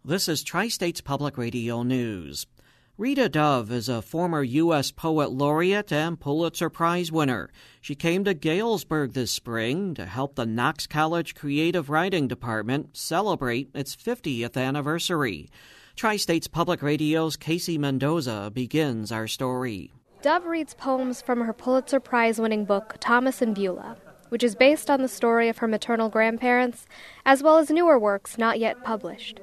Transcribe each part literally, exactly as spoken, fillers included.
This is Tri-States Public Radio News. Rita Dove is a former U S Poet Laureate and Pulitzer Prize winner. She came to Galesburg this spring to help the Knox College Creative Writing Department celebrate its fiftieth anniversary. Tri-States Public Radio's Casey Mendoza begins our story. Dove reads poems from her Pulitzer Prize-winning book, Thomas and Beulah, which is based on the story of her maternal grandparents, as well as newer works not yet published.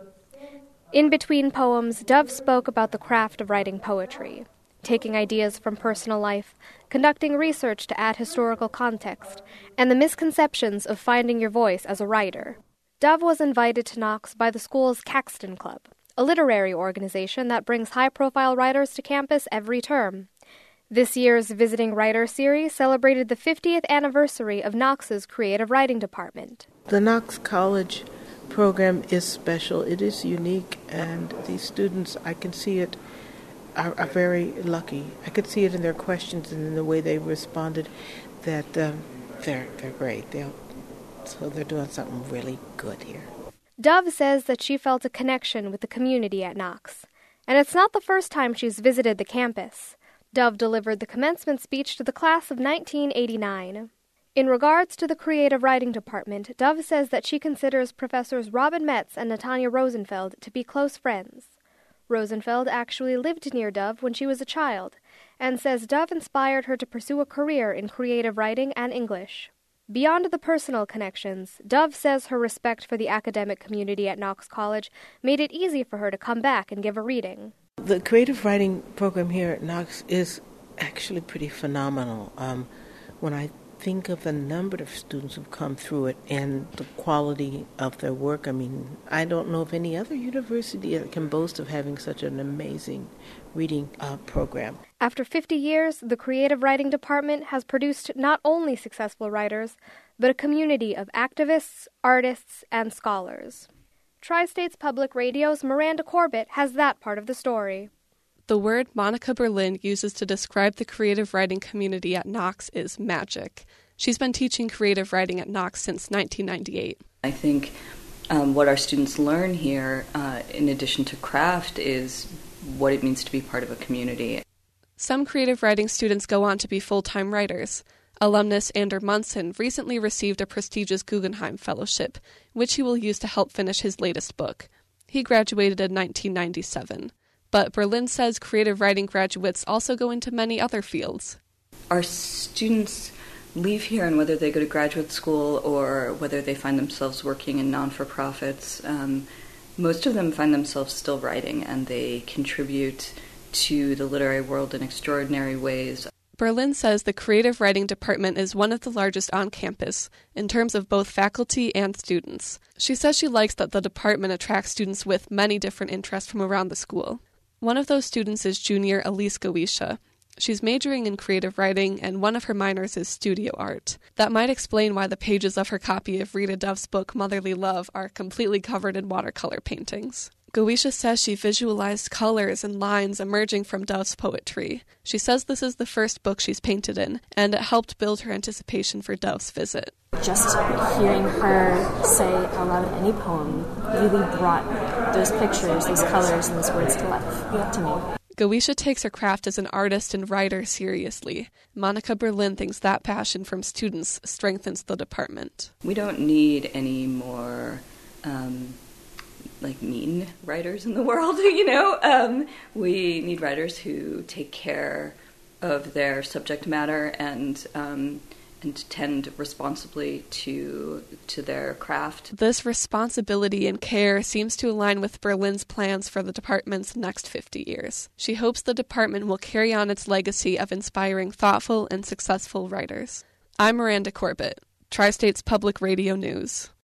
In between poems, Dove spoke about the craft of writing poetry, taking ideas from personal life, conducting research to add historical context, and the misconceptions of finding your voice as a writer. Dove was invited to Knox by the school's Caxton Club, a literary organization that brings high-profile writers to campus every term. This year's Visiting Writer series celebrated the fiftieth anniversary of Knox's creative writing department. The Knox College program is special. It is unique, and these students, I can see it, are, are very lucky. I could see it in their questions and in the way they responded that um, they're they're great. They'll, so they're doing something really good here. Dove says that she felt a connection with the community at Knox, and it's not the first time she's visited the campus. Dove delivered the commencement speech to the class of nineteen eighty-nine. In regards to the creative writing department, Dove says that she considers Professors Robin Metz and Natanya Rosenfeld to be close friends. Rosenfeld actually lived near Dove when she was a child, and says Dove inspired her to pursue a career in creative writing and English. Beyond the personal connections, Dove says her respect for the academic community at Knox College made it easy for her to come back and give a reading. The creative writing program here at Knox is actually pretty phenomenal. Um, when I think of the number of students who've come through it and the quality of their work, I mean, I don't know of any other university that can boast of having such an amazing reading uh, program. After fifty years, the creative writing department has produced not only successful writers, but a community of activists, artists, and scholars. Tri-States Public Radio's Miranda Corbett has that part of the story. The word Monica Berlin uses to describe the creative writing community at Knox is magic. She's been teaching creative writing at Knox since nineteen ninety-eight. I think um, what our students learn here, uh, in addition to craft, is what it means to be part of a community. Some creative writing students go on to be full-time writers. Alumnus Ander Munson recently received a prestigious Guggenheim Fellowship, which he will use to help finish his latest book. He graduated in nineteen ninety-seven. But Berlin says creative writing graduates also go into many other fields. Our students leave here, and whether they go to graduate school or whether they find themselves working in non-for-profits, um, most of them find themselves still writing, and they contribute to the literary world in extraordinary ways. Berlin says the creative writing department is one of the largest on campus, in terms of both faculty and students. She says she likes that the department attracts students with many different interests from around the school. One of those students is junior Elise Gowisha. She's majoring in creative writing, and one of her minors is studio art. That might explain why the pages of her copy of Rita Dove's book, Motherly Love, are completely covered in watercolor paintings. Gowisha says she visualized colors and lines emerging from Dove's poetry. She says this is the first book she's painted in, and it helped build her anticipation for Dove's visit. Just hearing her say out loud any poem really brought those pictures, those colors, and those words to life to me. Gowisha takes her craft as an artist and writer seriously. Monica Berlin thinks that passion from students strengthens the department. We don't need any more um, like mean writers in the world, you know. Um, we need writers who take care of their subject matter and um, and tend responsibly to to their craft. This responsibility and care seems to align with Berlin's plans for the department's next fifty years. She hopes the department will carry on its legacy of inspiring thoughtful and successful writers. I'm Miranda Corbett, Tri-States Public Radio News.